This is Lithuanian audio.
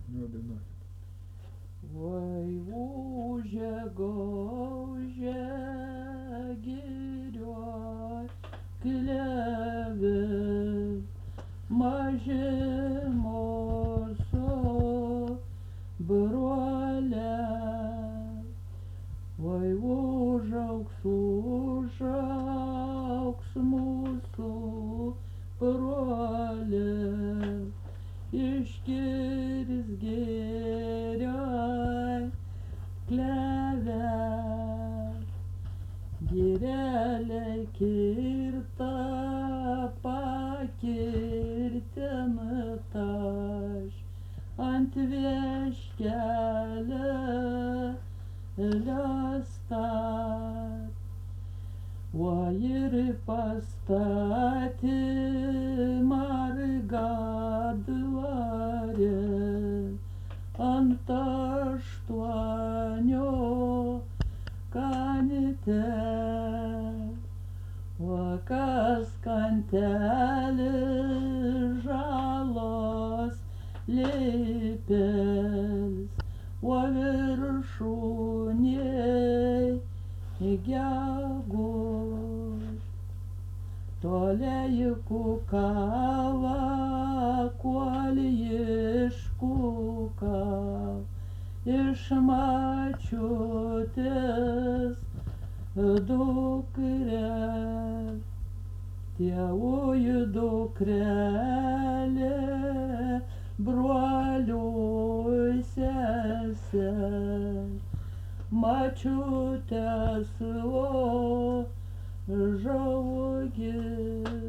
Nu dainuokit. Vai ūžia gaužia girioj klevis, maži mūsų broliai. Vai užaugs mūsų broliai, iškirs girioj klevę. Gireliai kirta pakirtintaš ant vieškelio stat. O ir pastatė margą dvarę ant 8 kantė. O kas kantelį žalos lipels, o viršūnėj geguž. Toliai kukava, kuol iškukav, iš mačiutės dukrel. Tėvųjų dukrelė, broliui sesel, mačiutės žaugi.